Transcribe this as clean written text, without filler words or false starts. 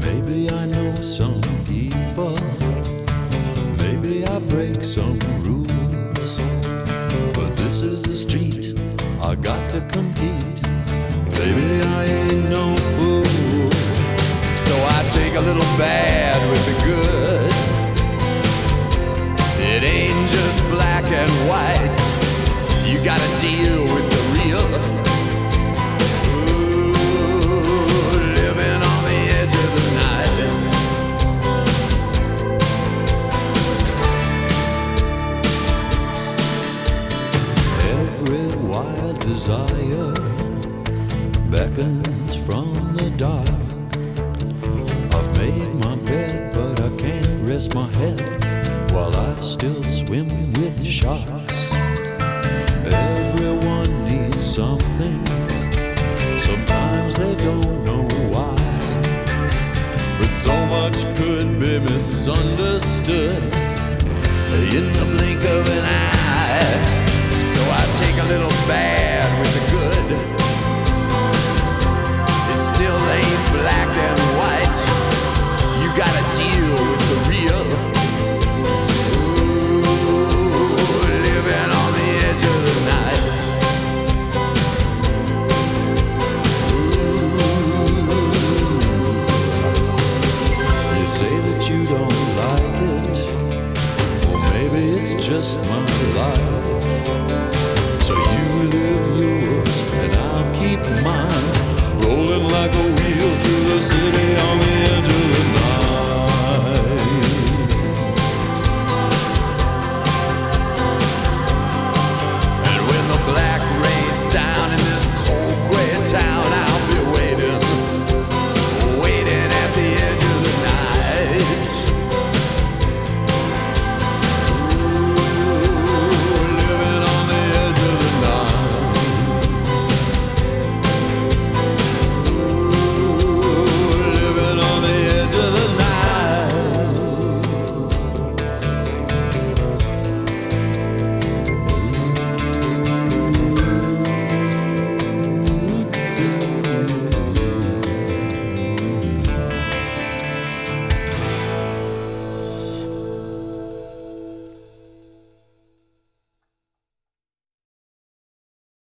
Maybe I know some people, maybe I break some rules, but this is the street, I got to compete. Baby, I ain't no fool, so I take a little bad with the good. It ain't just black and white, you gotta deal with the real. Ooh, living on the edge of the night. Every wild desire beckons from the dark. I've made my bed, but I can't rest my head while I still swim with sharks. Everyone needs something, sometimes they don't know why, but so much could be misunderstood in the blink of an eye. So I take a little bath